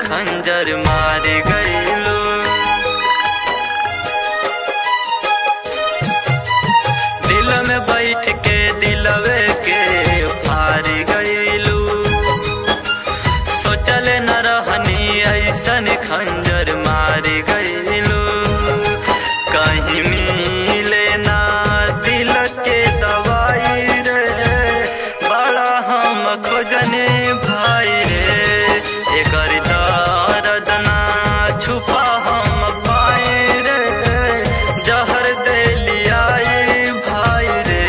खंजर मार गइलू। दिल में बैठ के दिलवे के फार गइलू। सोचल न रहनी ऐसन खंजर मार गइलू। कहीं मिले ना दिल के दवाई रे, बड़ा हम खोजने भाई रे। एकर दर्द ना छुपा हम पाए रे, जहर दे लियाई भाई रे।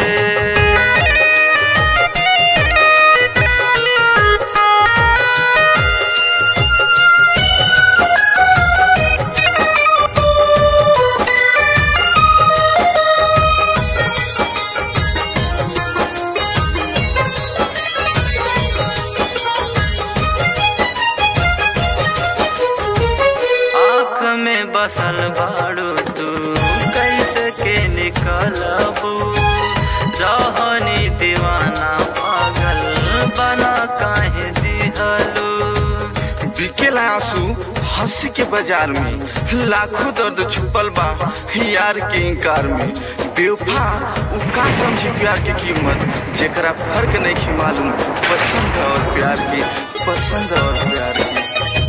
में बसल बाड़ू तू कैसे के निकलबू। रहनी दीवाना पागल बना काहे दिहलू। बिकेला आंसू हंसी के बाजार में, लाखों दर्द छुपल बा यार के इंकार में। बेवफा उ का समझी प्यार की कीमत, जेकरा फर्क नहीं की मालूम पसंद और प्यार की, पसंद और प्यार की।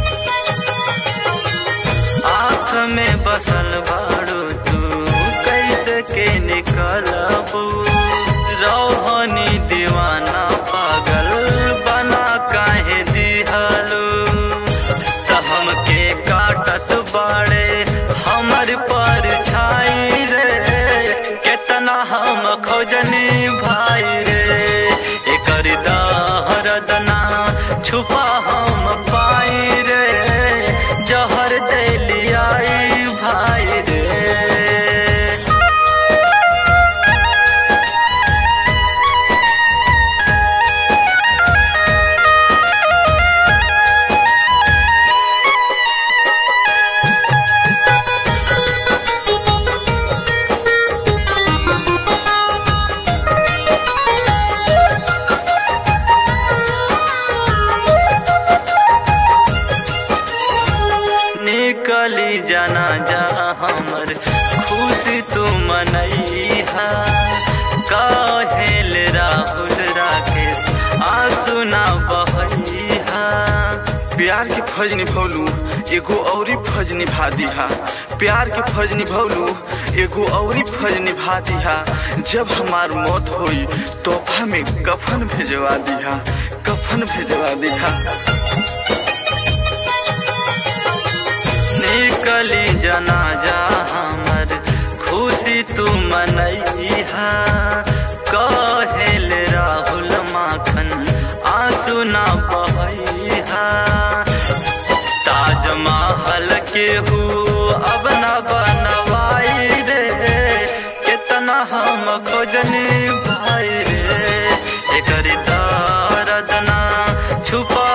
आँख में बसल बाड़ू तू कैसे के निकलबू। रहनी दीवाना पागल बना काहे दिहलू। त हमके काटत बाड़े हमर परछाई रे, केतना हम खोजनी भाई रे। एकर दर्द ना छुपा हम पाई रे, जहर दे लियाई भाई रे। निकली जनाजा हमर खुशी तू मनैहा। काहेल राहुल राकेश आंसू ना बहैहा। प्यार के फर्ज निभौलू एगो औरी फर्ज निभा दिहा। प्यार के फर्ज निभौलू एगो औरी फर्ज निभा दिहा। जब हमार मौत होई तोहफा में कफन भेजवा दिहा, कफन भेजवा दिहा। निकली जनाजा हमर खुशी तू मनैहा। कहेल राहुल माखन आंसू ना बहैहा। ताजमहल के अब न बनवाई रे, कितना हम खोजनी भाई रे। एकर दर्द ना छुपा